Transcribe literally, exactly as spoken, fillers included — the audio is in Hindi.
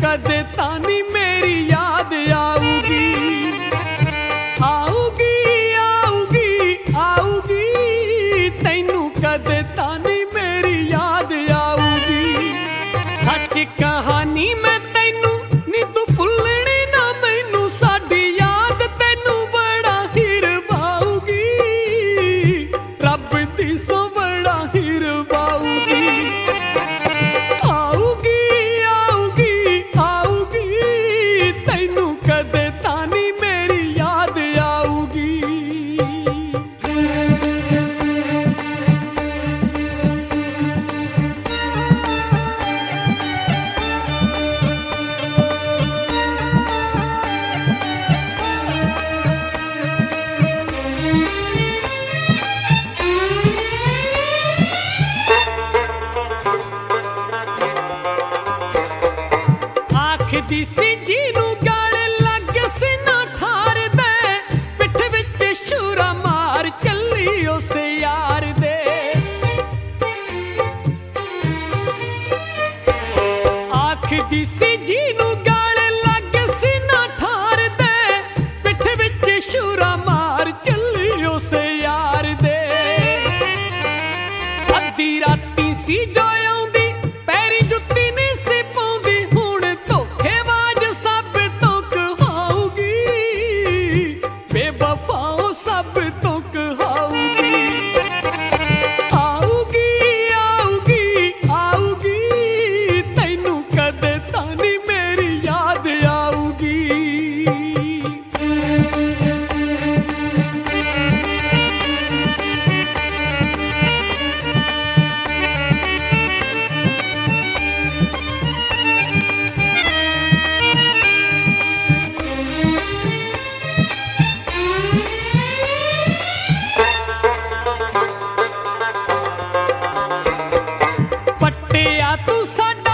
कदे तानी मेरी याद आऊगी, आऊगी आऊगी आऊगी, तैनू कदे तानी मेरी याद आऊगी। सच कहानी मैं तैनू नी तू भुलनी ना मैनू, साडी याद तैनू बड़ा हिर बाऊगी, रब दी सो बड़ा हिर बाऊगी। आखदी सी जीनू गाले लग सी ना ठार दे, पिठ विच छुरा मार चली उस यार दे। आखदी सी जीनू गाले लग सी ना ठार दे, पिठ विच छुरा मार चली उस यार दे। अद्धी राती सी जो आउंदी पैरी जुत्ती नहीं सी पाउंदी, हुण धोखेबाज सब तो कहाऊगी, बेवफाओ सब तो कहाऊगी। आऊगी आऊगी आऊगी, तैनू कदे तानी मेरी याद आऊगी। पट्टिया तू साडा